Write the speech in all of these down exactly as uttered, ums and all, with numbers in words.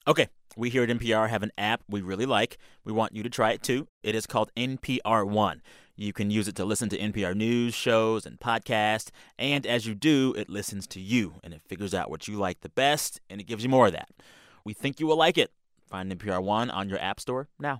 Okay, we here at N P R have an app we really like. We want you to try it, too. It is called N P R One. You can use it to listen to N P R news, shows, and podcasts. And as you do, it listens to you, and it figures out what you like the best, and it gives you more of that. We think you will like it. Find N P R One on your app store now.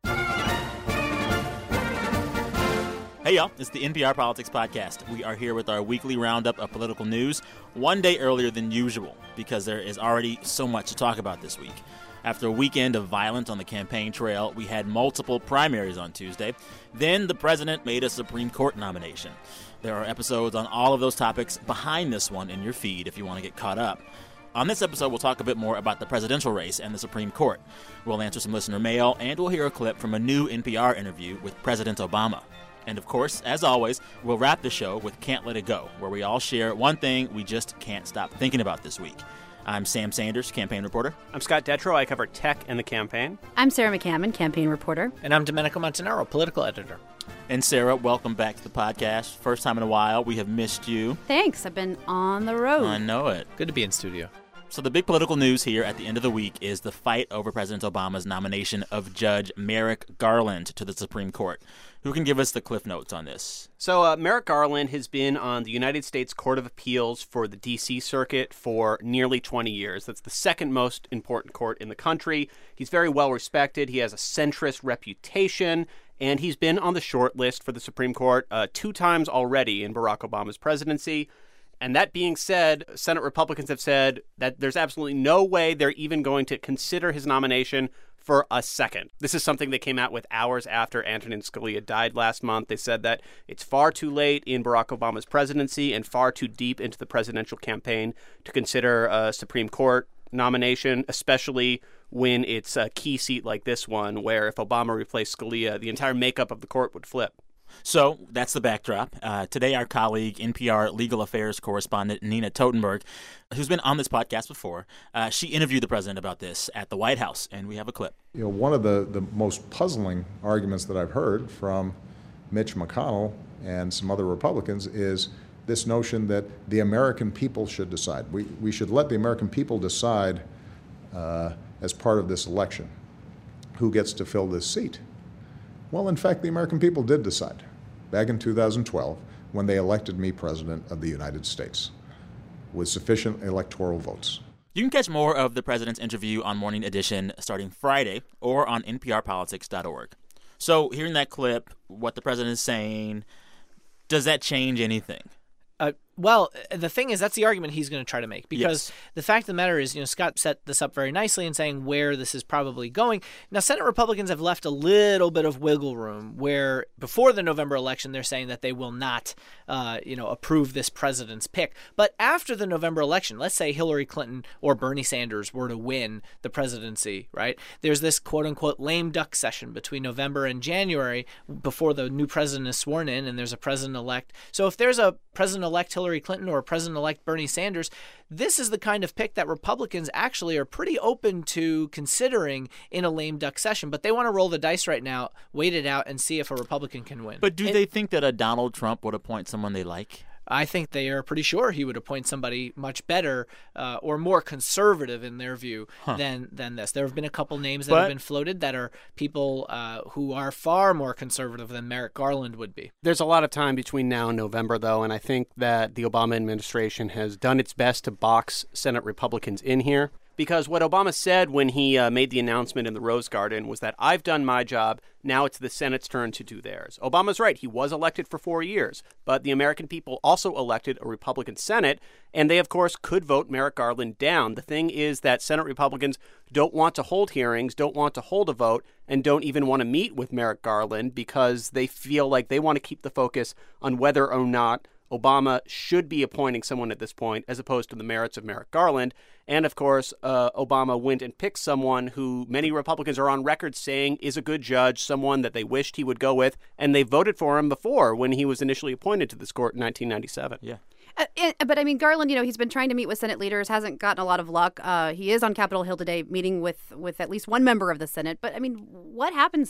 Hey, y'all. It's the N P R Politics Podcast. We are here with our weekly roundup of political news one day earlier than usual because there is already so much to talk about this week. After a weekend of violence on the campaign trail, we had multiple primaries on Tuesday. Then the president made a Supreme Court nomination. There are episodes on all of those topics behind this one in your feed if you want to get caught up. On this episode, we'll talk a bit more about the presidential race and the Supreme Court. We'll answer some listener mail, and we'll hear a clip from a new N P R interview with President Obama. And of course, as always, we'll wrap the show with Can't Let It Go, where we all share one thing we just can't stop thinking about this week. I'm Sam Sanders, campaign reporter. I'm Scott Detrow. I cover tech and the campaign. I'm Sarah McCammon, campaign reporter. And I'm Domenico Montanaro, political editor. And Sarah, welcome back to the podcast. First time in a while. We have missed you. Thanks. I've been on the road. I know it. Good to be in studio. So the big political news here at the end of the week is the fight over President Obama's nomination of Judge Merrick Garland to the Supreme Court. Who can give us the cliff notes on this? So uh, Merrick Garland has been on the United States Court of Appeals for the D C Circuit for nearly twenty years. That's the second most important court in the country. He's very well respected. He has a centrist reputation, and he's been on the short list for the Supreme Court uh, two times already in Barack Obama's presidency. And that being said, Senate Republicans have said that there's absolutely no way they're even going to consider his nomination for a second. This is something that came out with hours after Antonin Scalia died last month. They said that it's far too late in Barack Obama's presidency and far too deep into the presidential campaign to consider a Supreme Court nomination, especially when it's a key seat like this one, where if Obama replaced Scalia, the entire makeup of the court would flip. So that's the backdrop. Uh, today, our colleague, N P R legal affairs correspondent Nina Totenberg, who's been on this podcast before, uh, she interviewed the president about this at the White House, and we have a clip. You know, one of the, the most puzzling arguments that I've heard from Mitch McConnell and some other Republicans is this notion that the American people should decide. We, we should let the American people decide uh, as part of this election who gets to fill this seat. Well, in fact, the American people did decide back in two thousand twelve when they elected me president of the United States with sufficient electoral votes. You can catch more of the president's interview on Morning Edition starting Friday or on N P R politics dot org. So hearing that clip, what the president is saying, does that change anything? Uh, well, the thing is, that's the argument he's going to try to make, because Yes. the fact of the matter is, you know, Scott set this up very nicely in saying where this is probably going. Now, Senate Republicans have left a little bit of wiggle room where before the November election, they're saying that they will not, uh, you know, approve this president's pick. But after the November election, let's say Hillary Clinton or Bernie Sanders were to win the presidency, right? There's this quote unquote lame duck session between November and January before the new president is sworn in and there's a president elect. So if there's a president elect Hillary Clinton or President-elect Bernie Sanders, this is the kind of pick that Republicans actually are pretty open to considering in a lame duck session. But they want to roll the dice right now, wait it out, and see if a Republican can win. But do and, they think that a Donald Trump would appoint someone they like? I think they are pretty sure he would appoint somebody much better uh, or more conservative in their view huh. than than this. There have been a couple names that but, have been floated that are people uh, who are far more conservative than Merrick Garland would be. There's a lot of time between now and November, though, and I think that the Obama administration has done its best to box Senate Republicans in here. Because what Obama said when he uh, made the announcement in the Rose Garden was that I've done my job, now it's the Senate's turn to do theirs. Obama's right. He was elected for four years, but the American people also elected a Republican Senate, and they, of course, could vote Merrick Garland down. The thing is that Senate Republicans don't want to hold hearings, don't want to hold a vote, and don't even want to meet with Merrick Garland because they feel like they want to keep the focus on whether or not Obama should be appointing someone at this point as opposed to the merits of Merrick Garland. And, of course, uh, Obama went and picked someone who many Republicans are on record saying is a good judge, someone that they wished he would go with, and they voted for him before when he was initially appointed to this court in nineteen ninety-seven. Yeah. Uh, it, but, I mean, Garland, you know, he's been trying to meet with Senate leaders, hasn't gotten a lot of luck. Uh, he is on Capitol Hill today meeting with, with at least one member of the Senate. But, I mean, what happens now?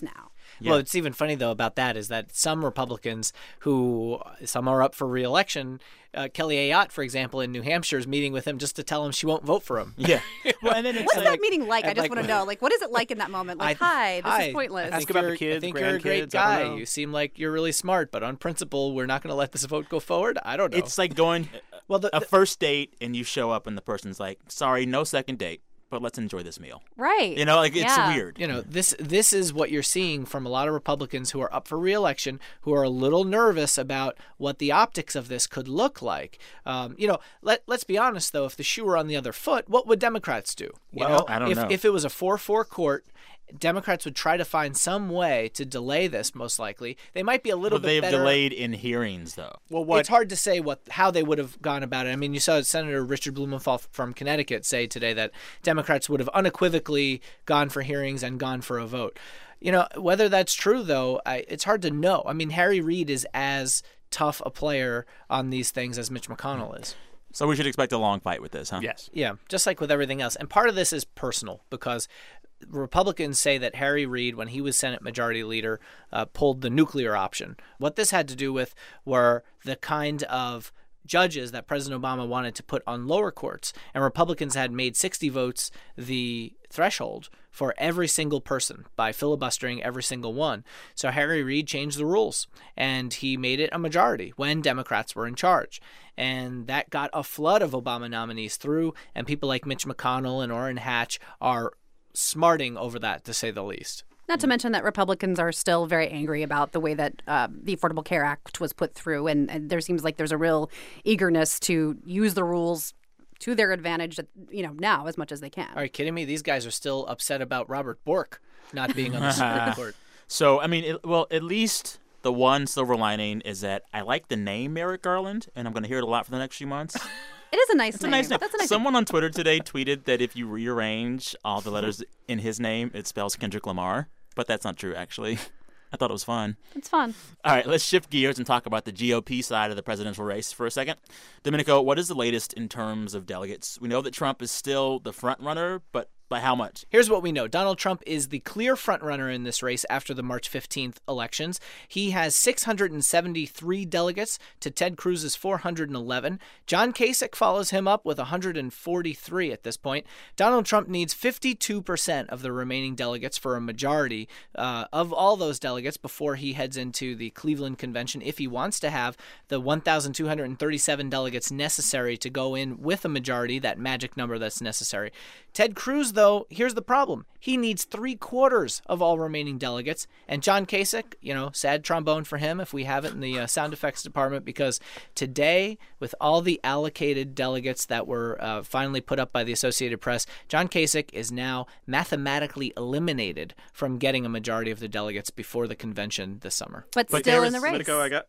Yeah. Well, it's even funny, though, about that is that some Republicans who, some are up for re-election, uh, Kelly Ayotte, for example, in New Hampshire is meeting with him just to tell him she won't vote for him. Yeah. Well, and then it's What is like, that meeting like? I and just like- want to know. Like, what is it like in that moment? Like, I- hi, this hi, is pointless. I Ask think about the you're- kids, I think you're a great grandkids, I don't guy. know. You seem like you're really smart, but on principle, we're not going to let this vote go forward. I don't know. it's like going well, the, a the- first date and you show up and the person's like, sorry, no second date, but let's enjoy this meal. Right. You know, like it's Yeah. weird. you know, this this is what you're seeing from a lot of Republicans who are up for re-election, who are a little nervous about what the optics of this could look like. Um, you know, let let's be honest though, if the shoe were on the other foot, what would Democrats do? You Well, know, I don't if know. if it was a four four court, Democrats would try to find some way to delay this. Most likely, they might be a little But bit they've better. delayed in hearings, though. Well, what It's hard to say what how they would have gone about it. I mean, you saw Senator Richard Blumenthal from Connecticut say today that Democrats would have unequivocally gone for hearings and gone for a vote. You know, whether that's true, though, I, it's hard to know. I mean, Harry Reid is as tough a player on these things as Mitch McConnell is. So we should expect a long fight with this, huh? yes. Yeah, just like with everything else. And part of this is personal because Republicans say that Harry Reid, when he was Senate Majority Leader, uh, pulled the nuclear option. What this had to do with were the kind of judges that President Obama wanted to put on lower courts, and Republicans had made sixty votes the threshold for every single person by filibustering every single one. So Harry Reid changed the rules, and he made it a majority when Democrats were in charge. And that got a flood of Obama nominees through, and people like Mitch McConnell and Orrin Hatch are smarting over that, to say the least. Not to mention that Republicans are still very angry about the way that uh, the Affordable Care Act was put through, and, and there seems like there's a real eagerness to use the rules to their advantage, you know, now as much as they can. Are you kidding me? These guys are still upset about Robert Bork not being on the Supreme Court. So, I mean, it, well, at least the one silver lining is that I like the name Merrick Garland, and I'm going to hear it a lot for the next few months. It is a nice It's a name. nice name. That's a nice Someone on Twitter today tweeted that if you rearrange all the letters in his name, it spells Kendrick Lamar. But that's not true, actually. I thought it was fun. name. It's fun. All right, let's shift gears and talk about the G O P side of the presidential race for a second. Domenico, what is the latest in terms of delegates? We know that Trump is still the front runner, but by how much? Here's what we know. Donald Trump is the clear frontrunner in this race after the March fifteenth elections. He has six hundred seventy-three delegates to Ted Cruz's four hundred eleven. John Kasich follows him up with one hundred forty-three at this point. Donald Trump needs fifty-two percent of the remaining delegates for a majority uh, of all those delegates before he heads into the Cleveland convention if he wants to have the one thousand two hundred thirty-seven delegates necessary to go in with a majority, that magic number that's necessary. Ted Cruz, though, here's the problem. He needs three quarters of all remaining delegates. And John Kasich, you know, sad trombone for him if we have it in the uh, sound effects department, because today, with all the allocated delegates that were uh, finally put up by the Associated Press, John Kasich is now mathematically eliminated from getting a majority of the delegates before the convention this summer. But, But still there in the is- race. Politico, I got.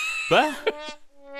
But,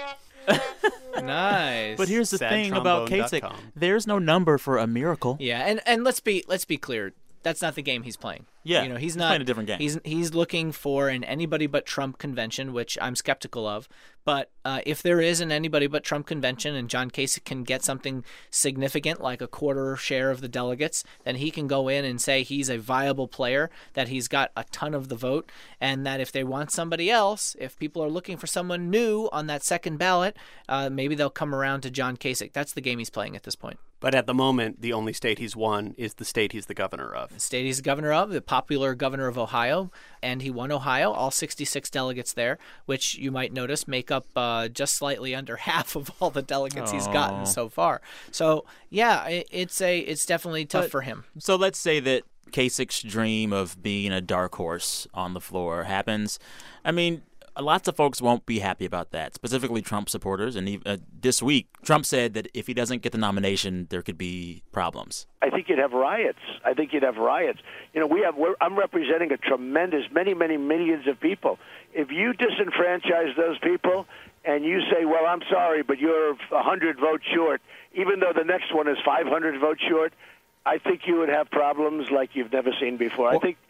Nice. but here's the sad thing about trombone dot Kasich. com. There's no number for a miracle. Yeah, and, and let's be let's be clear. That's not the game he's playing. Yeah, you know, he's he's not playing a different game. He's he's looking for an anybody but Trump convention, which I'm skeptical of. But uh, if there is an anybody but Trump convention and John Kasich can get something significant like a quarter share of the delegates, then he can go in and say he's a viable player, that he's got a ton of the vote, and that if they want somebody else, if people are looking for someone new on that second ballot, uh, maybe they'll come around to John Kasich. That's the game he's playing at this point. But at the moment, the only state he's won is the state he's the governor of. The state he's governor of, the popular governor of Ohio, and he won Ohio, all sixty-six delegates there, which you might notice make up uh, just slightly under half of all the delegates he's gotten Oh. so far. So yeah, it, it's a it's definitely tough But- for him. So let's say that Kasich's dream of being a dark horse on the floor happens. I mean, lots of folks won't be happy about that, specifically Trump supporters. And even, uh, this week, Trump said that if he doesn't get the nomination, there could be problems. I think you'd have riots. I think you'd have riots. You know, we have. We're, I'm representing a tremendous, many, many millions of people. If you disenfranchise those people and you say, "Well, I'm sorry, but you're one hundred votes short," even though the next one is five hundred votes short, I think you would have problems like you've never seen before. I think.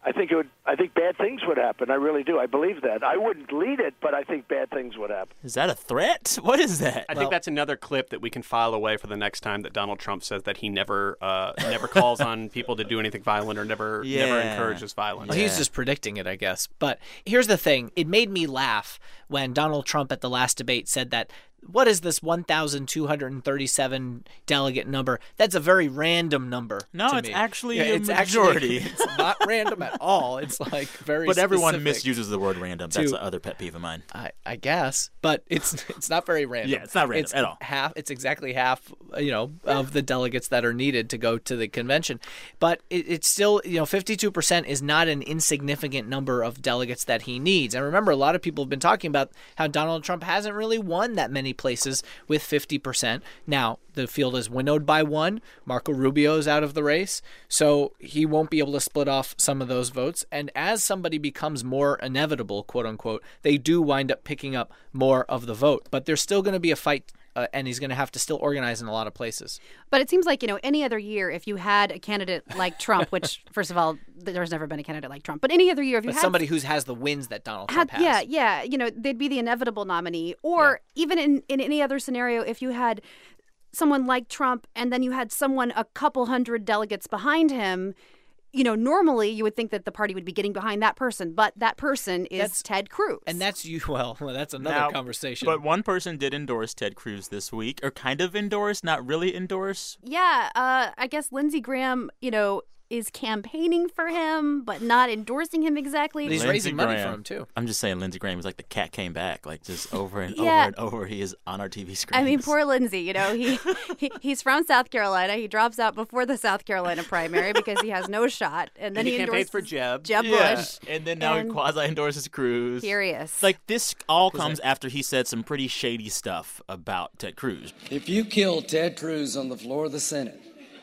I think it would. I think bad things would happen. I really do. I believe that. I wouldn't lead it, but I think bad things would happen. Is that a threat? What is that? I Well- think that's another clip that we can file away for the next time that Donald Trump says that he never uh, never calls on people to do anything violent or never never Yeah. encourages violence. Well, he's just predicting it, I guess. But here's the thing. It made me laugh when Donald Trump at the last debate said that, what is this one thousand two hundred thirty-seven delegate number? That's a very random number. No, to it's me. actually Yeah, a it's majority. Actually, it's not random at all. It's like very But everyone specific. misuses the word random. That's to- the other pet peeve of mine. I, I guess, but it's it's not very random. Yeah, it's not random it's at all. Half, it's exactly half, you know, of the delegates that are needed to go to the convention. But it, it's still, you know, fifty-two percent is not an insignificant number of delegates that he needs. And remember, a lot of people have been talking about how Donald Trump hasn't really won that many places with fifty percent. Now, the field is winnowed by one. Marco Rubio's out of the race, so he won't be able to split off some of those votes. And as somebody becomes more inevitable, quote unquote, they do wind up picking up more of the vote. But there's still going to be a fight, uh, and he's going to have to still organize in a lot of places. But it seems like, you know, any other year, if you had a candidate like Trump, which, first of all, there's never been a candidate like Trump, but any other year, if you But had somebody who has the wins that Donald Trump had, has. yeah, yeah, you know, they'd be the inevitable nominee. Or even in, in any other scenario, if you had someone like Trump and then you had someone a couple hundred delegates behind him, you know, normally you would think that the party would be getting behind that person, but that person is That's- Ted Cruz. And that's you. Well, well, that's another Now, conversation. But one person did endorse Ted Cruz this week, or kind of endorse, not really endorse. yeah, uh, I guess Lindsey Graham, you know, is campaigning for him, but not endorsing him exactly. But he's Lindsey raising money Graham. for him, too. I'm just saying Lindsey Graham is like the cat came back, like just over and Yeah. over and over. He is on our T V screens. I mean, poor Lindsey, you know, he, he he's from South Carolina. He drops out before the South Carolina primary because he has no shot. And then And he he, campaigns endorses for Jeb. Jeb Yeah. Bush. And then now And- he quasi endorses Cruz. Furious. Like this all comes after he said some pretty shady stuff about Ted Cruz. If you killed Ted Cruz on the floor of the Senate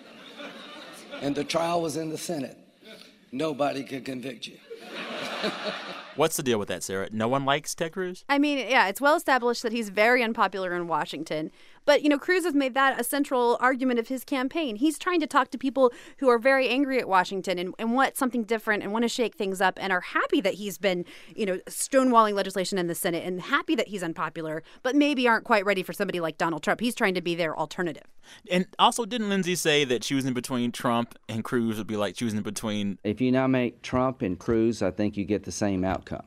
and the trial was in the Senate, nobody could convict you. What's the deal with that, Sarah? No one likes Ted Cruz? I mean, yeah, it's well established that he's very unpopular in Washington. But, you know, Cruz has made that a central argument of his campaign. He's trying to talk to people who are very angry at Washington and, and want something different and want to shake things up and are happy that he's been, you know, stonewalling legislation in the Senate and happy that he's unpopular, but maybe aren't quite ready for somebody like Donald Trump. He's trying to be their alternative. And also, didn't Lindsey say that choosing between Trump and Cruz would be like choosing between... If you nominate Trump and Cruz, I think you get the same outcome.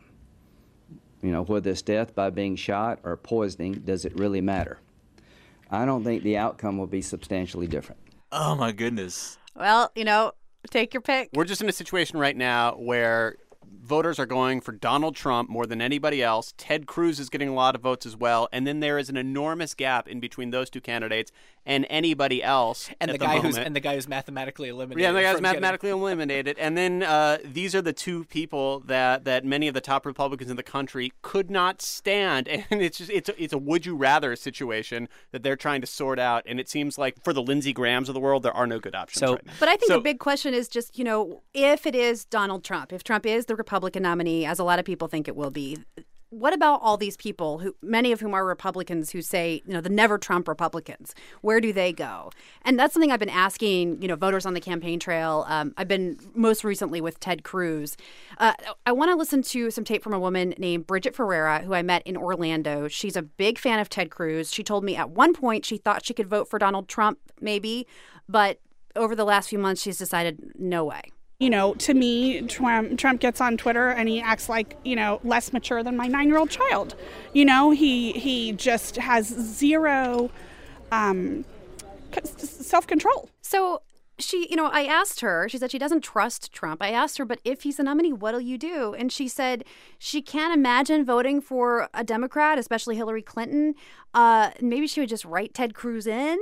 You know, whether it's death by being shot or poisoning, does it really matter? I don't think the outcome will be substantially different. Oh, my goodness. Well, you know, take your pick. We're just in a situation right now where voters are going for Donald Trump more than anybody else. Ted Cruz is getting a lot of votes as well. And then there is an enormous gap in between those two candidates and anybody else. and at the the guy moment. who's and the guy who's mathematically eliminated. Yeah, the guy's from getting- mathematically eliminated. And then uh, these are the two people that, that many of the top Republicans in the country could not stand. And it's just it's a, it's a would you rather situation that they're trying to sort out. And it seems like for the Lindsey Grahams of the world, there are no good options So- right now. But I think So- the big question is just, you know, if it is Donald Trump, if Trump is the Republican nominee, as a lot of people think it will be, what about all these people, who many of whom are Republicans, who say, you know, the never Trump Republicans? Where do they go? And that's something I've been asking, you know, voters on the campaign trail. Um, I've been most recently with Ted Cruz. Uh, I want to listen to some tape from a woman named Bridget Ferreira, who I met in Orlando. She's a big fan of Ted Cruz. She told me at one point she thought she could vote for Donald Trump, maybe, but over the last few months, she's decided no way. You know, to me, Trump, Trump gets on Twitter and he acts like, you know, less mature than my nine-year-old child. You know, he he just has zero um, self-control. So she, you know, I asked her, she said she doesn't trust Trump. I asked her, but if he's the nominee, what'll you do? And she said she can't imagine voting for a Democrat, especially Hillary Clinton. Uh, maybe she would just write Ted Cruz in.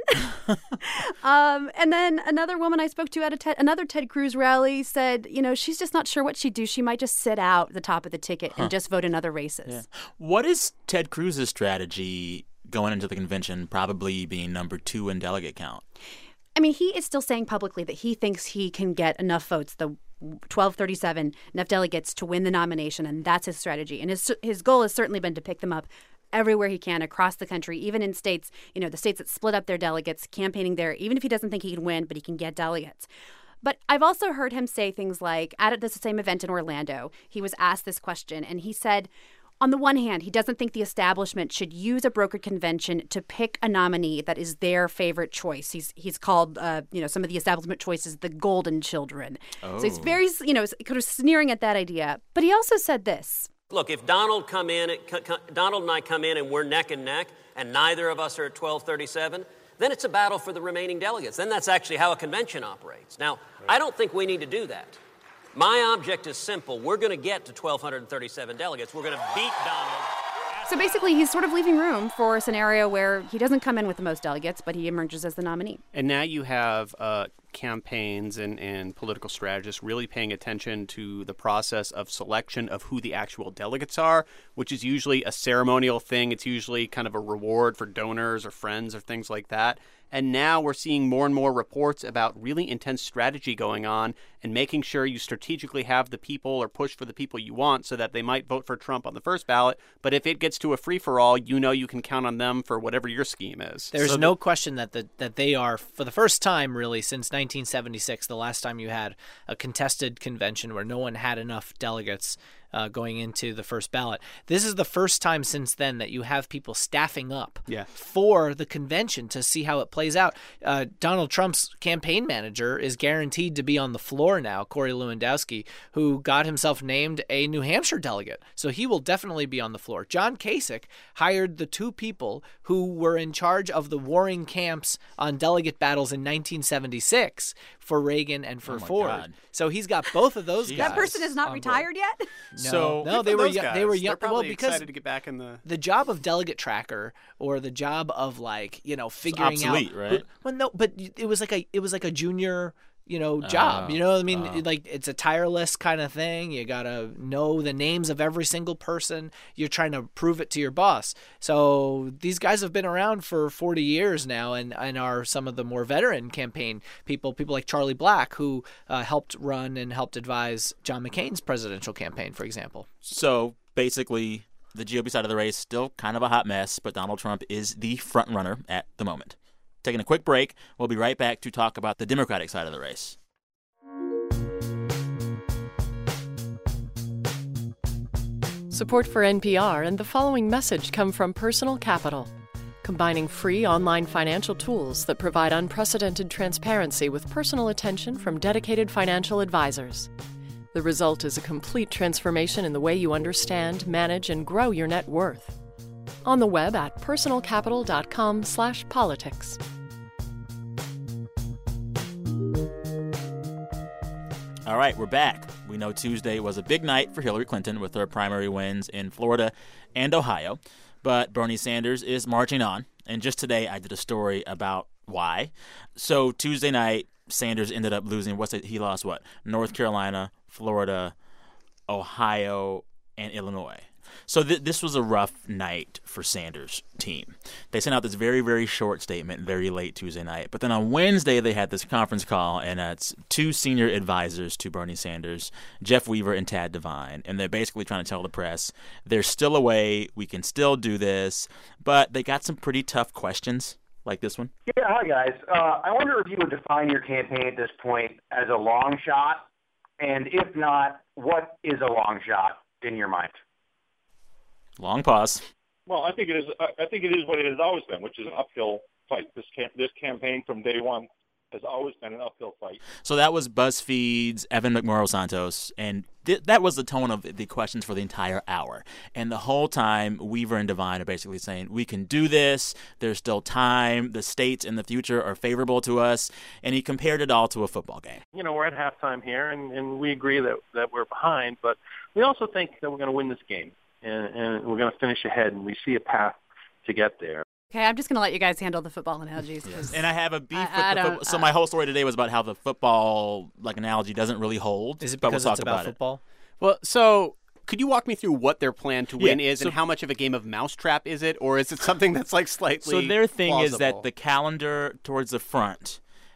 um, and then another woman I spoke to at a Ted, another Ted Cruz rally said, you know, she's just not sure what she'd do. She might just sit out the top of the ticket and just vote in other races. Yeah. What is Ted Cruz's strategy going into the convention, probably being number two in delegate count? I mean, he is still saying publicly that he thinks he can get enough votes, the twelve thirty-seven, enough delegates to win the nomination, and that's his strategy. And his his goal has certainly been to pick them up everywhere he can across the country, even in states, you know, the states that split up their delegates, campaigning there, even if he doesn't think he can win, but he can get delegates. But I've also heard him say things like, at this same event in Orlando, he was asked this question, and he said, on the one hand, he doesn't think the establishment should use a brokered convention to pick a nominee that is their favorite choice. He's he's called, uh, you know, some of the establishment choices the golden children. Oh. So he's very, you know, kind of sneering at that idea. But he also said this. Look, if Donald come in, Donald and I come in and we're neck and neck, and neither of us are at twelve thirty-seven, then it's a battle for the remaining delegates. Then that's actually how a convention operates. Now, I don't think we need to do that. My object is simple. We're going to get to twelve thirty-seven delegates. We're going to beat Donald. So basically, he's sort of leaving room for a scenario where he doesn't come in with the most delegates, but he emerges as the nominee. And now you have uh, campaigns and, and political strategists really paying attention to the process of selection of who the actual delegates are, which is usually a ceremonial thing. It's usually kind of a reward for donors or friends or things like that. And now we're seeing more and more reports about really intense strategy going on and making sure you strategically have the people or push for the people you want so that they might vote for Trump on the first ballot. But if it gets to a free-for-all, you know you can count on them for whatever your scheme is. There's so no the- question that the, that they are, for the first time really since nineteen seventy-six, the last time you had a contested convention where no one had enough delegates Uh, going into the first ballot. This is the first time since then that you have people staffing up yeah. for the convention to see how it plays out. Uh, Donald Trump's campaign manager is guaranteed to be on the floor now, Corey Lewandowski, who got himself named a New Hampshire delegate. So he will definitely be on the floor. John Kasich hired the two people who were in charge of the warring camps on delegate battles in nineteen seventy-six for Reagan and for oh my Ford. God. So he's got both of those Jeez. guys. That person is not retired yet? No, So no, they were young, they were young. They're probably well, because excited to get back in the the job of delegate tracker or the job of like you know figuring obsolete, out. right? Who, well, no, but it was like a it was like a junior you know job. Oh, you know what I mean? oh. Like it's a tireless kind of thing. You gotta know the names of every single person. You're trying to prove it to your boss. So these guys have been around for forty years now, and and are some of the more veteran campaign people. People like Charlie Black, who uh, helped run and helped advise John McCain's presidential campaign, for example. So basically, the G O P side of the race still kind of a hot mess, but Donald Trump is the front runner at the moment. Taking a quick break, we'll be right back to talk about the Democratic side of the race. Support for N P R and the following message come from Personal Capital, combining free online financial tools that provide unprecedented transparency with personal attention from dedicated financial advisors. The result is a complete transformation in the way you understand, manage, and grow your net worth. On the web at personalcapital.com slash politics. All right, we're back. We know Tuesday was a big night for Hillary Clinton with her primary wins in Florida and Ohio. But Bernie Sanders is marching on. And just today I did a story about why. So Tuesday night, Sanders ended up losing, what's it? He lost what? North Carolina, Florida, Ohio, and Illinois. So th- this was a rough night for Sanders' team. They sent out this very, very short statement very late Tuesday night. But then on Wednesday, they had this conference call, and uh, it's two senior advisors to Bernie Sanders, Jeff Weaver and Tad Devine. And they're basically trying to tell the press, there's still a way, we can still do this. But they got some pretty tough questions, like this one. Yeah, hi, guys. Uh, I wonder if you would define your campaign at this point as a long shot. And if not, what is a long shot in your mind? Long pause. Well, I think it is. I think it is what it has always been, which is an uphill fight. This cam- this campaign from day one has always been an uphill fight. So that was BuzzFeed's Evan McMurrow Santos, and th- that was the tone of the questions for the entire hour. And the whole time, Weaver and Devine are basically saying, we can do this, there's still time, the states in the future are favorable to us, and he compared it all to a football game. You know, we're at halftime here, and, and we agree that, that we're behind, but we also think that we're going to win this game, and, and we're going to finish ahead, and we see a path to get there. Okay, I'm just going to let you guys handle the football analogies. Yes. And I have a beef I, with I the football. So my whole story today was about how the football like analogy doesn't really hold. Is it but we'll because talk it's about, about football? It. Well, so could you walk me through what their plan to win Yeah, is so- and how much of a game of mousetrap is it? Or is it something that's like slightly So their thing is that plausible? the calendar towards the front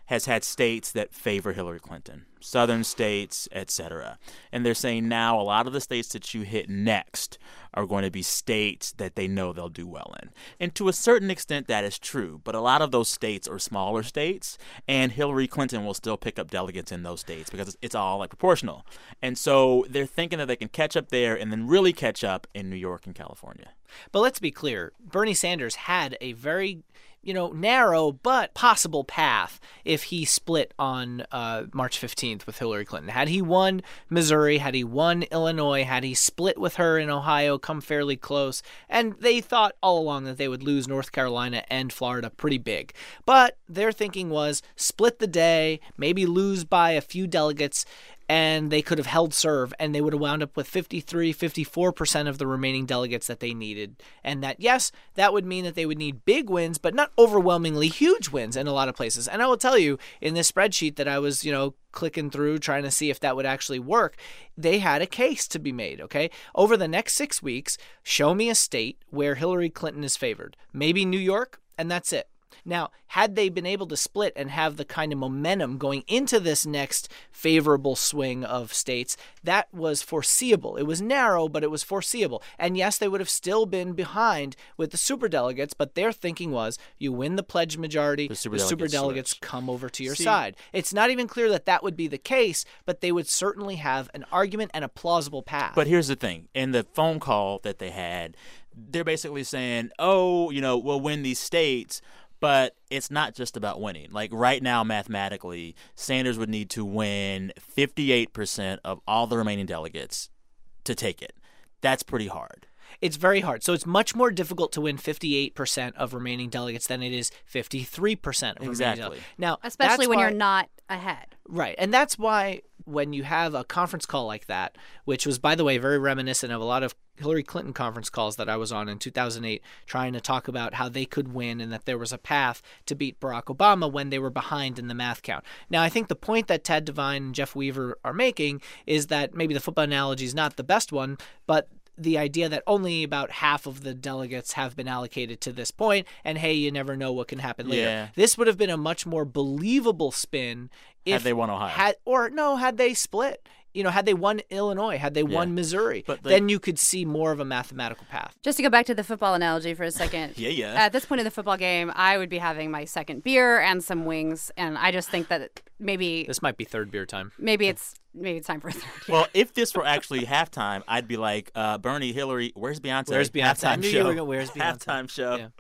has had states that favor Hillary Clinton, southern states, et cetera. And they're saying now a lot of the states that you hit next are going to be states that they know they'll do well in. And to a certain extent, that is true. But a lot of those states are smaller states, and Hillary Clinton will still pick up delegates in those states because it's all like proportional. And so they're thinking that they can catch up there and then really catch up in New York and California. But let's be clear. Bernie Sanders had a very, you know, narrow but possible path if he split on uh, March fifteenth with Hillary Clinton. Had he won Missouri, had he won Illinois, had he split with her in Ohio, come fairly close, and they thought all along that they would lose North Carolina and Florida pretty big. But their thinking was split the day, maybe lose by a few delegates, and they could have held serve, and they would have wound up with fifty-three, fifty-four percent of the remaining delegates that they needed. And that, yes, that would mean that they would need big wins, but not overwhelmingly huge wins in a lot of places. And I will tell you, in this spreadsheet that I was, you know, clicking through, trying to see if that would actually work, they had a case to be made, okay? Over the next six weeks, show me a state where Hillary Clinton is favored. Maybe New York, and that's it. Now, had they been able to split and have the kind of momentum going into this next favorable swing of states, that was foreseeable. It was narrow, but it was foreseeable. And yes, they would have still been behind with the superdelegates, but their thinking was you win the pledge majority, the superdelegates, the superdelegates come over to your See, side. It's not even clear that that would be the case, but they would certainly have an argument and a plausible path. But here's the thing. In the phone call that they had, they're basically saying, oh, you know, we'll win these states, but it's not just about winning. Like right now, mathematically, Sanders would need to win fifty-eight percent of all the remaining delegates to take it. That's pretty hard. It's very hard. So it's much more difficult to win fifty-eight percent of remaining delegates than it is fifty-three percent of exactly. remaining delegates. Now, especially when why, you're not ahead. Right. And that's why when you have a conference call like that, which was, by the way, very reminiscent of a lot of Hillary Clinton conference calls that I was on in two thousand eight, trying to talk about how they could win and that there was a path to beat Barack Obama when they were behind in the math count. Now, I think the point that Ted Devine and Jeff Weaver are making is that maybe the football analogy is not the best one, but the idea that only about half of the delegates have been allocated to this point, and hey, you never know what can happen later. Yeah. This would have been a much more believable spin if had they won Ohio. Had, or no, had they split. You know, had they won Illinois, had they won yeah. Missouri, but the, then you could see more of a mathematical path. Just to go back to the football analogy for a second. yeah, yeah. At this point of the football game, I would be having my second beer and some wings, and I just think that maybe this might be third beer time. Maybe it's maybe it's time for a third. Yeah. Well, if this were actually halftime, I'd be like, uh, Bernie, Hillary, where's Beyonce? Where's Beyonce? Halftime I knew show. you were gonna, where's Beyonce? Halftime show. Yeah.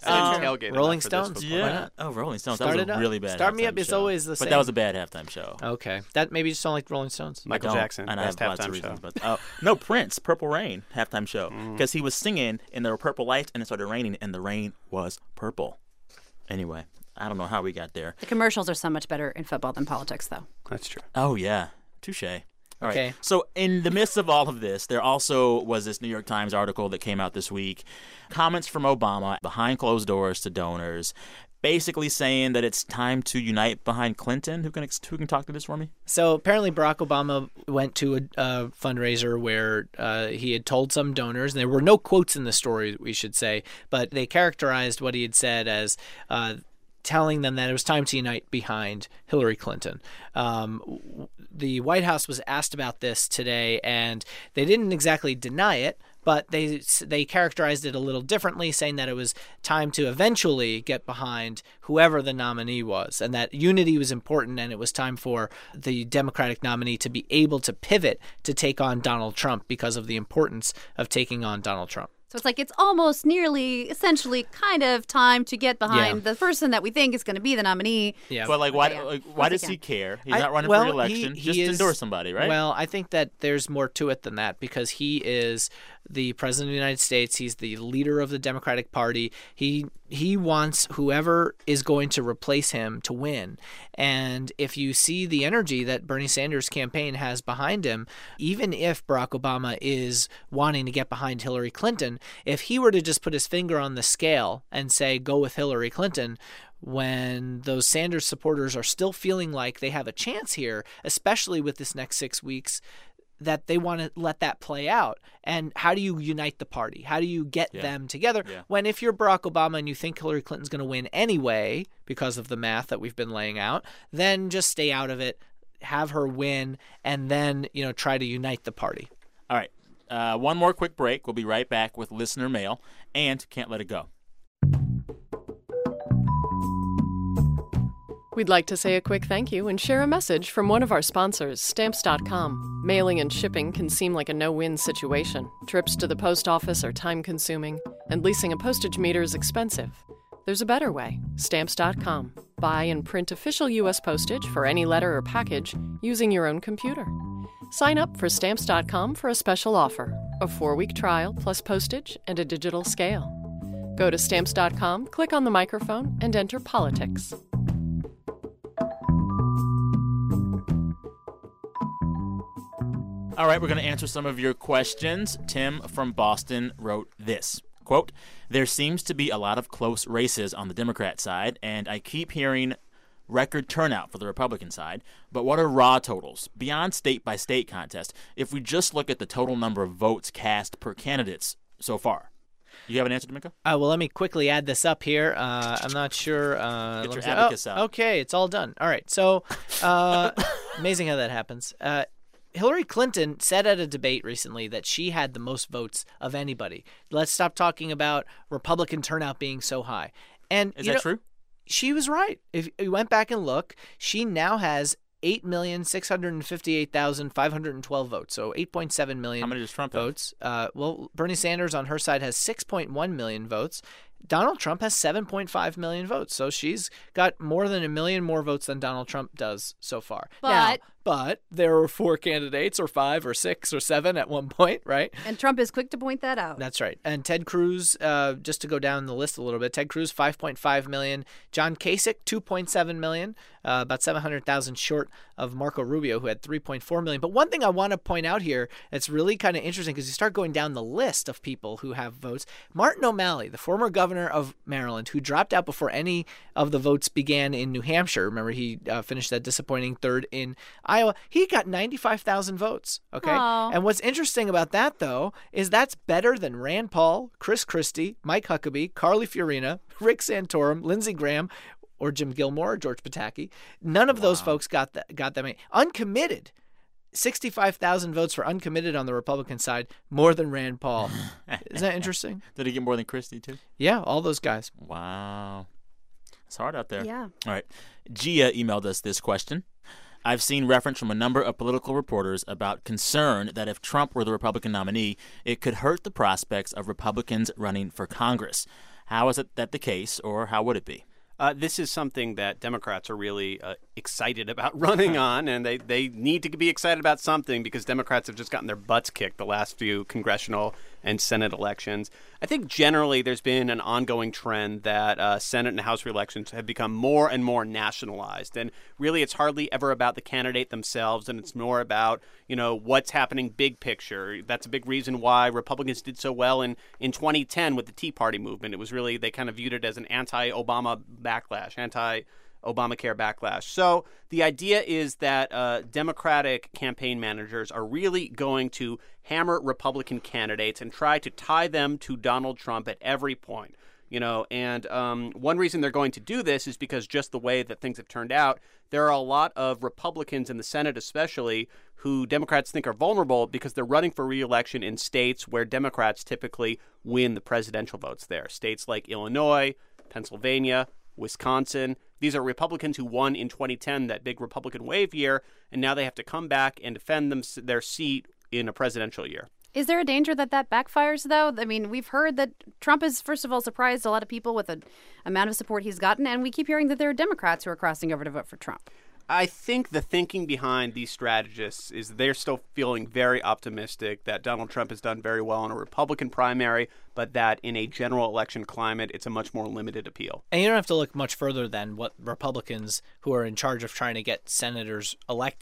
Um, Rolling Stones. Yeah. Oh, Rolling Stones. Start that was a it up. really bad. Start me up. Show. It's always the but same. But that was a bad halftime show. Okay, that maybe you just don't like Rolling Stones. Michael Jackson. And I have best lots of halftime reasons, show. but uh, no, Prince, Purple Rain halftime show, because Mm. he was singing and there were purple lights and it started raining and the rain was purple. Anyway, I don't know how we got there. The commercials are so much better in football than politics, though. That's true. Oh yeah, touche. All okay. right. So in the midst of all of this, there also was this New York Times article that came out this week. Comments from Obama behind closed doors to donors, basically saying that it's time to unite behind Clinton. Who can who can talk to this for me? So apparently Barack Obama went to a, a fundraiser where uh, he had told some donors, and there were no quotes in the story, we should say, but they characterized what he had said as uh, telling them that it was time to unite behind Hillary Clinton. Um, the White House was asked about this today, and they didn't exactly deny it, but they they characterized it a little differently, saying that it was time to eventually get behind whoever the nominee was, and that unity was important, and it was time for the Democratic nominee to be able to pivot to take on Donald Trump because of the importance of taking on Donald Trump. So it's like it's almost nearly, essentially, kind of time to get behind Yeah. the person that we think is going to be the nominee. Yeah. But like, why Okay, yeah. like, why Of course does he he can. care? He's I- not running well, for re-election. he- Just he is- endorse somebody, right? Well, I think that there's more to it than that because he is the president of the United States. He's the leader of the Democratic Party. He he wants whoever is going to replace him to win. And if you see the energy that Bernie Sanders' campaign has behind him, even if Barack Obama is wanting to get behind Hillary Clinton, if he were to just put his finger on the scale and say, go with Hillary Clinton, when those Sanders supporters are still feeling like they have a chance here, especially with this next six weeks, that they want to let that play out. And how do you unite the party? How do you get Yeah. them together? Yeah. When if you're Barack Obama and you think Hillary Clinton's going to win anyway because of the math that we've been laying out, then just stay out of it, have her win, and then, you know, try to unite the party. All right. Uh, one more quick break. We'll be right back with listener mail and Can't Let It Go. We'd like to say a quick thank you and share a message from one of our sponsors, Stamps dot com. Mailing and shipping can seem like a no-win situation. Trips to the post office are time-consuming, and leasing a postage meter is expensive. There's a better way, Stamps dot com. Buy and print official U S postage for any letter or package using your own computer. Sign up for Stamps dot com for a special offer, a four-week trial plus postage and a digital scale. Go to Stamps dot com, click on the microphone, and enter politics. All right, we're going to answer some of your questions. Tim from Boston wrote this, quote, "There seems to be a lot of close races on the Democrat side, and I keep hearing record turnout for the Republican side. But what are raw totals? Beyond state-by-state contest, if we just look at the total number of votes cast per candidates so far." You have an answer, D'Amico? Uh, well, let me quickly add this up here. Uh, I'm not sure. Uh, Get let your me see. abacus oh, out. Okay, it's all done. All right. So, uh, amazing how that happens. Uh, Hillary Clinton said at a debate recently that she had the most votes of anybody. Let's stop talking about Republican turnout being so high. And Is you that know, true? She was right. If you went back and look, she now has eight million six hundred fifty-eight thousand five hundred twelve votes, so eight point seven million How many does Trump have? votes. Uh, well, Bernie Sanders on her side has six point one million votes. Donald Trump has seven point five million votes, so she's got more than a million more votes than Donald Trump does so far. But now, but there were four candidates, or five, or six, or seven at one point, right? And Trump is quick to point that out. That's right. And Ted Cruz, uh, just to go down the list a little bit, Ted Cruz, five point five million. John Kasich, two point seven million, uh, about seven hundred thousand short of Marco Rubio, who had three point four million. But one thing I want to point out here that's really kind of interesting, because you start going down the list of people who have votes. Martin O'Malley, the former governor of Maryland, who dropped out before any of the votes began in New Hampshire. Remember, he uh, finished that disappointing third in Iowa. He got ninety-five thousand votes. Okay. Aw. And what's interesting about that, though, is that's better than Rand Paul, Chris Christie, Mike Huckabee, Carly Fiorina, Rick Santorum, Lindsey Graham, or Jim Gilmore, or George Pataki. None of those folks got that, got that many. Uncommitted. sixty-five thousand votes for uncommitted on the Republican side, more than Rand Paul. Isn't that interesting? Did he get more than Christie, too? Yeah, all those guys. Wow. It's hard out there. Yeah. All right. Gia emailed us this question. "I've seen reference from a number of political reporters about concern that if Trump were the Republican nominee, it could hurt the prospects of Republicans running for Congress. How is it that the case, or how would it be?" Uh, this is something that Democrats are really uh, excited about running on, and they, they need to be excited about something because Democrats have just gotten their butts kicked the last few congressional and Senate elections. I think generally there's been an ongoing trend that uh, Senate and House re-elections have become more and more nationalized, and really it's hardly ever about the candidate themselves, and it's more about, you know, what's happening big picture. That's a big reason why Republicans did so well in, in twenty ten with the Tea Party movement. It was really, they kind of viewed it as an anti-Obama backlash, anti-Obamacare backlash. So the idea is that uh, Democratic campaign managers are really going to hammer Republican candidates and try to tie them to Donald Trump at every point. You know, and um, one reason they're going to do this is because just the way that things have turned out, there are a lot of Republicans in the Senate especially who Democrats think are vulnerable because they're running for re-election in states where Democrats typically win the presidential votes there. States like Illinois, Pennsylvania, Wisconsin. These are Republicans who won in twenty ten, that big Republican wave year, and now they have to come back and defend them, their seat in a presidential year. Is there a danger that that backfires, though? I mean, we've heard that Trump has, first of all, surprised a lot of people with the amount of support he's gotten, and we keep hearing that there are Democrats who are crossing over to vote for Trump. I think the thinking behind these strategists is they're still feeling very optimistic that Donald Trump has done very well in a Republican primary, but that in a general election climate, it's a much more limited appeal. And you don't have to look much further than what Republicans who are in charge of trying to get senators elected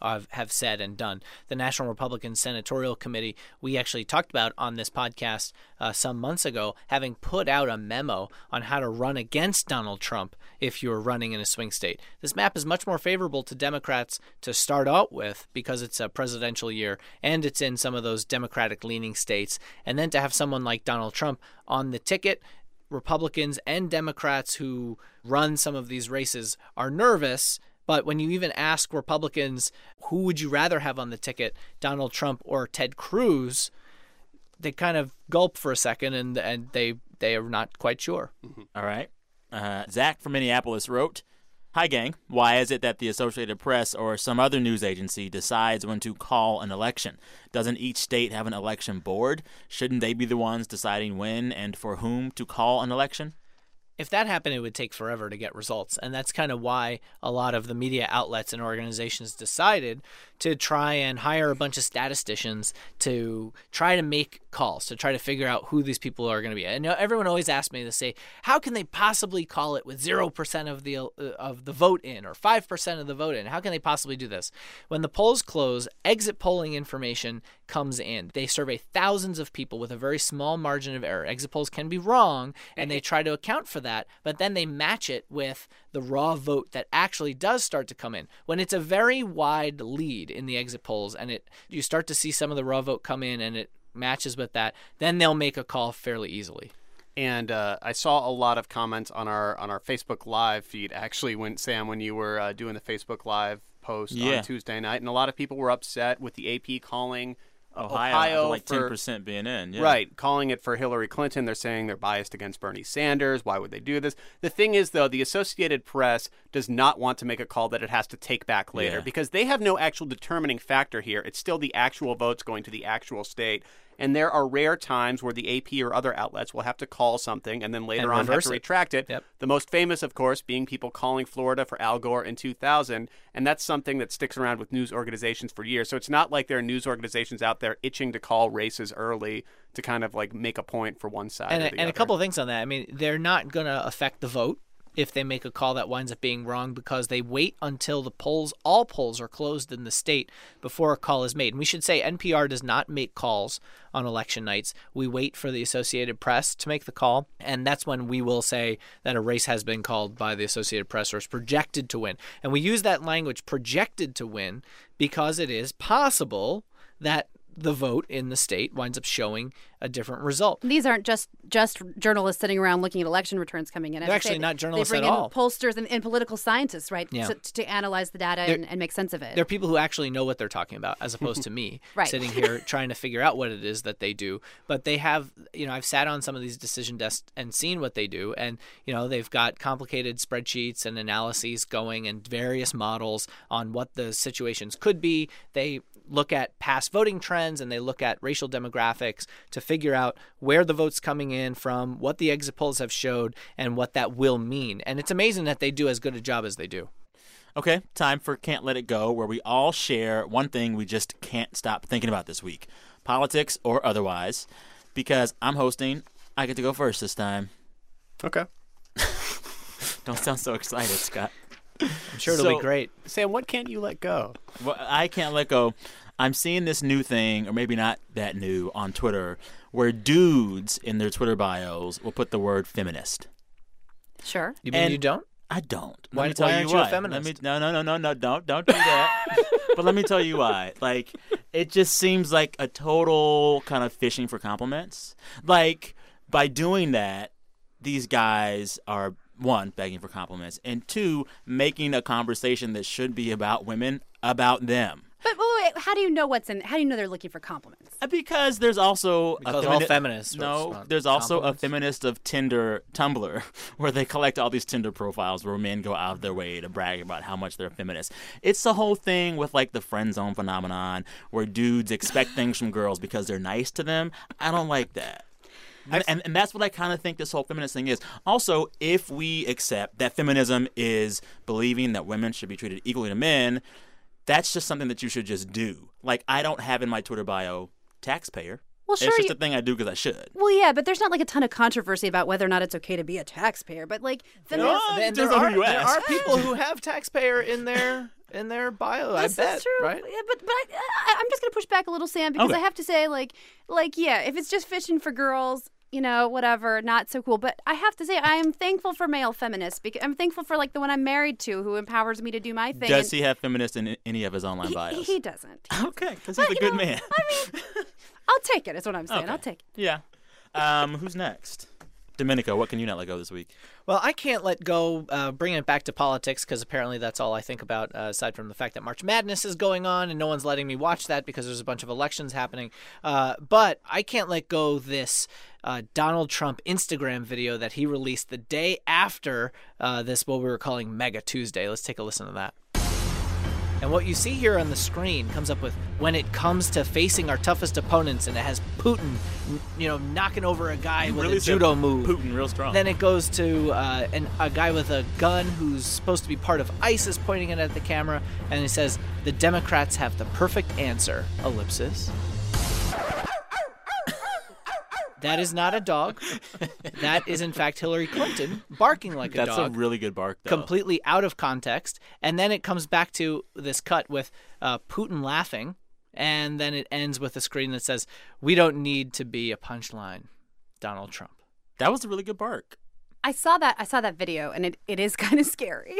have, have said and done. The National Republican Senatorial Committee, we actually talked about on this podcast uh, some months ago, having put out a memo on how to run against Donald Trump if you're running in a swing state. This map is much more favorable to Democrats to start out with because it's a presidential year and it's in some of those Democratic-leaning states. And then to have someone like Donald Trump on the ticket, Republicans and Democrats who run some of these races are nervous. But when you even ask Republicans, who would you rather have on the ticket, Donald Trump or Ted Cruz, they kind of gulp for a second and and they, they are not quite sure. Mm-hmm. All right. Uh, Zach from Minneapolis wrote, "Hi, gang. Why is it that the Associated Press or some other news agency decides when to call an election? Doesn't each state have an election board? Shouldn't they be the ones deciding when and for whom to call an election?" If that happened, it would take forever to get results. And that's kind of why a lot of the media outlets and organizations decided to try and hire a bunch of statisticians to try to make calls, to try to figure out who these people are going to be. And everyone always asks me to say, how can they possibly call it with zero percent of the uh, of the vote in or five percent of the vote in? How can they possibly do this? When the polls close, exit polling information comes in. They survey thousands of people with a very small margin of error. Exit polls can be wrong, and they try to account for that, but then they match it with the raw vote that actually does start to come in. When it's a very wide lead in the exit polls and it you start to see some of the raw vote come in and it matches with that, then they'll make a call fairly easily. And uh, I saw a lot of comments on our on our Facebook Live feed, actually, when Sam, when you were uh, doing the Facebook Live post yeah. on Tuesday night, and a lot of people were upset with the A P calling Ohio, Ohio like for, ten percent being in. Yeah. Right, calling it for Hillary Clinton. They're saying they're biased against Bernie Sanders. Why would they do this? The thing is, though, the Associated Press does not want to make a call that it has to take back later yeah. because they have no actual determining factor here. It's still the actual votes going to the actual state. And there are rare times where the A P or other outlets will have to call something and then later and on have to it. retract it. Yep. The most famous, of course, being people calling Florida for Al Gore in two thousand. And that's something that sticks around with news organizations for years. So it's not like there are news organizations out there itching to call races early to kind of like make a point for one side and or a, the and other. a couple of things on that. I mean, they're not going to affect the vote if they make a call that winds up being wrong because they wait until the polls, all polls are closed in the state before a call is made. And we should say N P R does not make calls on election nights. We wait for the Associated Press to make the call, and that's when we will say that a race has been called by the Associated Press or is projected to win. And we use that language, projected to win, because it is possible that the vote in the state winds up showing a different result. These aren't just just journalists sitting around looking at election returns coming in. They're actually not journalists at all. They bring in all. pollsters and, and political scientists, right, yeah. to, to analyze the data and, and make sense of it. They're people who actually know what they're talking about, as opposed to me right. sitting here trying to figure out what it is that they do. But they have, you know, I've sat on some of these decision desks and seen what they do, and you know, they've got complicated spreadsheets and analyses going and various models on what the situations could be. They look at past voting trends and they look at racial demographics to figure out where the vote's coming in from, what the exit polls have showed, and what that will mean. And it's amazing that they do as good a job as they do. Okay, time for Can't Let It Go, where we all share one thing we just can't stop thinking about this week, politics or otherwise. Because I'm hosting, I get to go first this time. Okay. Don't sound so excited, Scott. I'm sure it'll so, be great. Sam, what can't you let go? Well, I can't let go. I'm seeing this new thing, or maybe not that new, on Twitter, where dudes in their Twitter bios will put the word feminist. Sure. You mean and you don't? I don't. Why, let me tell why you aren't you why. a feminist? Let me, no, no, no, no, no, don't, don't do that. But let me tell you why. Like, it just seems like a total kind of fishing for compliments. Like, by doing that, these guys are, one, begging for compliments, and two, making a conversation that should be about women about them. But wait, wait, how do you know what's in? How do you know they're looking for compliments? Because there's also because a all femini- feminists. No, there's also a feminist of Tinder Tumblr where they collect all these Tinder profiles where men go out of their way to brag about how much they're feminist. It's the whole thing with like the friend zone phenomenon where dudes expect things from girls because they're nice to them. I don't like that. And, and and that's what I kind of think this whole feminist thing is. Also, if we accept that feminism is believing that women should be treated equally to men, that's just something that you should just do. Like, I don't have in my Twitter bio taxpayer. Well, sure. It's just you, a thing I do because I should. Well, yeah, but there's not like a ton of controversy about whether or not it's okay to be a taxpayer. But like, no, there, there, are, are, there are people who have taxpayer in their in their bio. That's, I bet, that's true. right? Yeah, but but I, I, I'm just gonna push back a little, Sam, because Okay. I have to say, like, like yeah, if it's just fishing for girls, you know, whatever, not so cool. But I have to say, I am thankful for male feminists because I'm thankful for like the one I'm married to, who empowers me to do my thing. Does and he have feminists in any of his online he, bios? He doesn't. Okay, because he's a good man. I mean, I'll take it. Is what I'm saying. Okay. I'll take it. Yeah. Um, who's next? Domenico, what can you not let go this week? Well, I can't let go, uh, bringing it back to politics, because apparently that's all I think about, uh, aside from the fact that March Madness is going on and no one's letting me watch that because there's a bunch of elections happening. Uh, but I can't let go this uh, Donald Trump Instagram video that he released the day after uh, this, what we were calling Mega Tuesday. Let's take a listen to that. And what you see here on the screen comes up with when it comes to facing our toughest opponents, and it has Putin, you know, knocking over a guy with Really a judo said move. Putin real strong. Then it goes to uh, an, a guy with a gun who's supposed to be part of ISIS pointing it at the camera, and it says, "The Democrats have the perfect answer, ellipsis." That is not a dog. That is, in fact, Hillary Clinton barking like a That's dog. a really good bark, though. Completely out of context. And then it comes back to this cut with uh, Putin laughing. And then it ends with a screen that says, "We don't need to be a punchline, Donald Trump." That was a really good bark. I saw that. I saw that video, and it, it is kind of scary.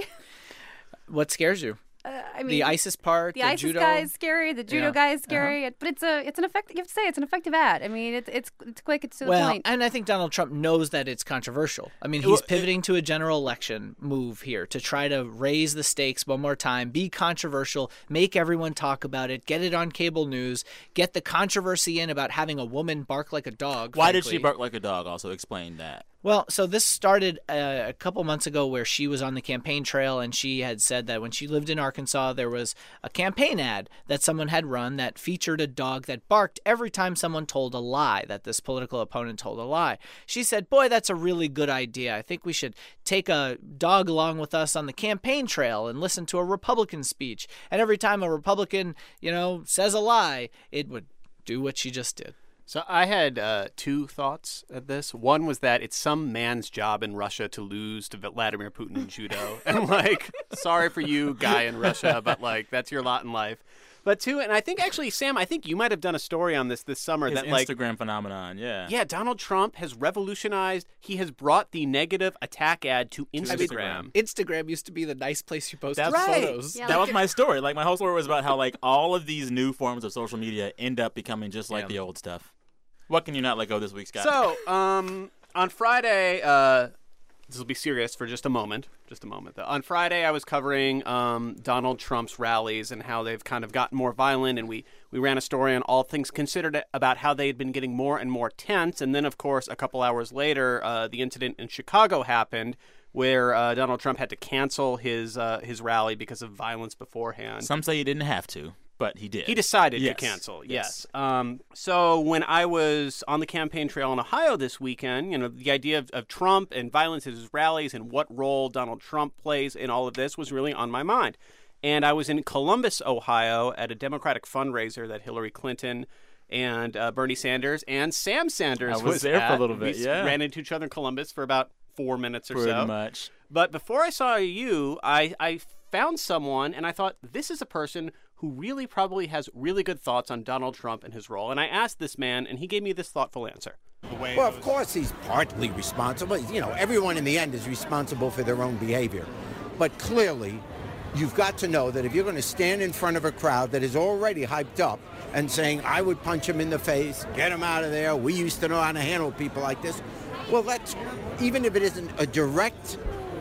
What scares you? Uh, I mean, the ISIS part, the, the ISIS judo? guy is scary. The judo Yeah. guy is scary. But it's a it's an effective. You have to say it's an effective ad. I mean, it's it's it's quick. It's to the Well, point. and I think Donald Trump knows that it's controversial. I mean, he's Well, it- pivoting to a general election move here to try to raise the stakes one more time, be controversial, make everyone talk about it, get it on cable news, get the controversy in about having a woman bark like a dog. Why did she frankly. bark like a dog? Also explain that. Well, so this started uh, a couple months ago where she was on the campaign trail, and she had said that when she lived in Arkansas, there was a campaign ad that someone had run that featured a dog that barked every time someone told a lie, that this political opponent told a lie. She said, "Boy, that's a really good idea. I think we should take a dog along with us on the campaign trail and listen to a Republican speech. And every time a Republican, you know, says a lie, it would do what she just did." So I had uh, two thoughts at this. One was that it's some man's job in Russia to lose to Vladimir Putin in judo. And, like, sorry for you, guy in Russia, but, like, that's your lot in life. But two, and I think actually, Sam, I think you might have done a story on this this summer. His that like Instagram phenomenon, yeah. Yeah, Donald Trump has revolutionized, he has brought the negative attack ad to To Instagram. Instagram used to be the nice place you posted That's photos. Yeah, that like was my story. Like, my whole story was about how, like, all of these new forms of social media end up becoming just like Yeah. the old stuff. What can you not let go this week, Scott? So, um, on Friday, uh, this will be serious for just a moment. Just a moment, though. On Friday, I was covering um, Donald Trump's rallies and how they've kind of gotten more violent, and we, we ran a story on All Things Considered about how they had been getting more and more tense. And then, of course, a couple hours later, uh, the incident in Chicago happened, where uh, Donald Trump had to cancel his uh, his rally because of violence beforehand. Some say he didn't have to, but he did. He decided Yes. to cancel, Yes. yes. Um, so when I was on the campaign trail in Ohio this weekend, you know, the idea of, of Trump and violence at his rallies and what role Donald Trump plays in all of this was really on my mind. And I was in Columbus, Ohio, at a Democratic fundraiser that Hillary Clinton and uh, Bernie Sanders and Sam Sanders I was there at. for a little bit, We yeah. ran into each other in Columbus for about four minutes or Pretty so. much. But before I saw you, I, I found someone, and I thought, this is a person who really probably has really good thoughts on Donald Trump and his role. And I asked this man, and he gave me this thoughtful answer. Well, of course he's partly responsible. You know, everyone in the end is responsible for their own behavior. But clearly, you've got to know that if you're going to stand in front of a crowd that is already hyped up and saying, I would punch him in the face, get him out of there, we used to know how to handle people like this. Well, that's, even if it isn't a direct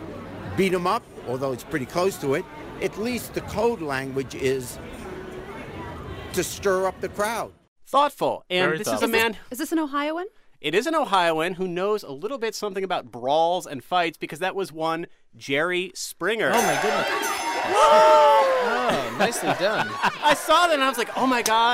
beat him up, although it's pretty close to it, at least the code language is to stir up the crowd. Thoughtful. And Very this thoughtful. is a man... Is this an Ohioan? It is an Ohioan who knows a little bit something about brawls and fights because that was one Jerry Springer. Oh, my goodness. Oh, nicely done. I saw that and I was like, oh, my God.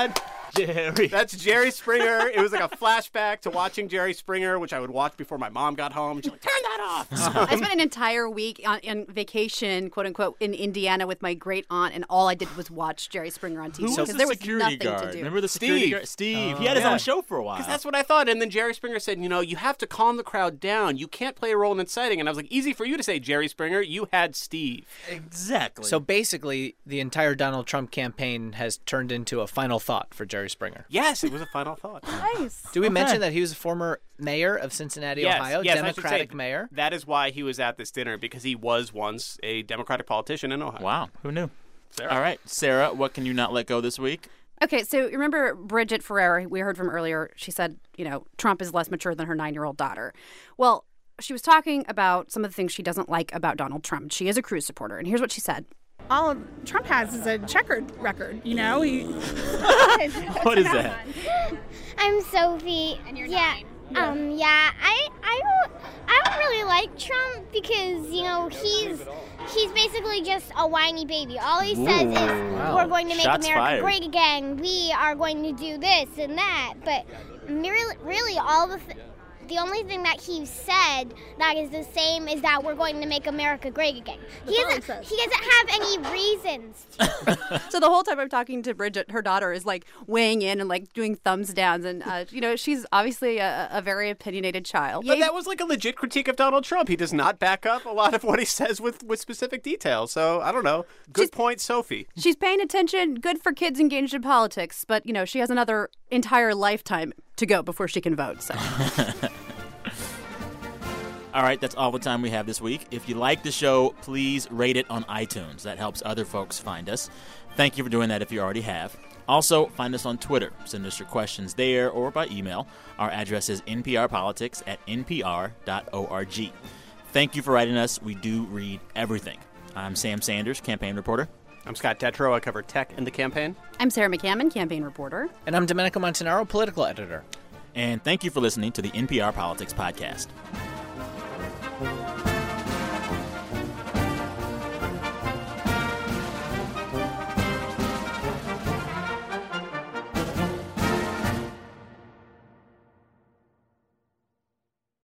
Jerry. That's Jerry Springer. It was like a flashback to watching Jerry Springer, which I would watch before my mom got home. She's like, turn that off. I spent an entire week on, on vacation, quote unquote, in Indiana with my great aunt, and all I did was watch Jerry Springer on T V Who was because the there was security nothing guard? to do. Remember the security Steve. guard? Steve. Oh, he had his yeah. own show for a while. Because that's what I thought. And then Jerry Springer said, you know, you have to calm the crowd down. You can't play a role in inciting. And I was like, easy for you to say, Jerry Springer. You had Steve. Exactly. So basically, the entire Donald Trump campaign has turned into a final thought for Jerry Springer. Yes, it was a final thought. Nice. Did we Okay. mention that he was a former mayor of Cincinnati, Yes, Ohio? yes, I should Democratic say, mayor. That is why he was at this dinner, because he was once a Democratic politician in Ohio. Wow. Who knew? Sarah. All right. Sarah, what can you not let go this week? Okay, so remember Bridget Ferrer, we heard from earlier, she said, you know, Trump is less mature than her nine-year-old daughter. Well, she was talking about some of the things she doesn't like about Donald Trump. She is a Cruz supporter, and here's what she said. All Trump has is a checkered record, you know? He... What is that? I'm Sophie. And you're yeah. Nine. Um, yeah, I, I don't, I don't really like Trump because, you know, he's, he's basically just a whiny baby. All he says Ooh, is, wow. we're going to make Shots America fired. great again. We are going to do this and that. But really, really all the, th- the only thing that he said that is the same is that we're going to make America great again. He doesn't, he doesn't have any reasons to. So the whole time I'm talking to Bridget, her daughter is like weighing in and like doing thumbs downs. And, uh, you know, she's obviously a, a very opinionated child. But that was like a legit critique of Donald Trump. He does not back up a lot of what he says with, with specific details. So, I don't know. Good She's- point, Sophie. She's paying attention. Good for kids engaged in politics. But, you know, she has another entire lifetime to go before she can vote. So. All right, that's all the time we have this week. If you like the show, please rate it on iTunes. That helps other folks find us. Thank you for doing that if you already have. Also, find us on Twitter. Send us your questions there or by email. Our address is n p r politics at n p r dot org. Thank you for writing us. We do read everything. I'm Sam Sanders, campaign reporter. I'm Scott Tetro. I cover tech in the campaign. I'm Sarah McCammon, campaign reporter. And I'm Domenico Montanaro, political editor. And thank you for listening to the N P R Politics Podcast. Thank you.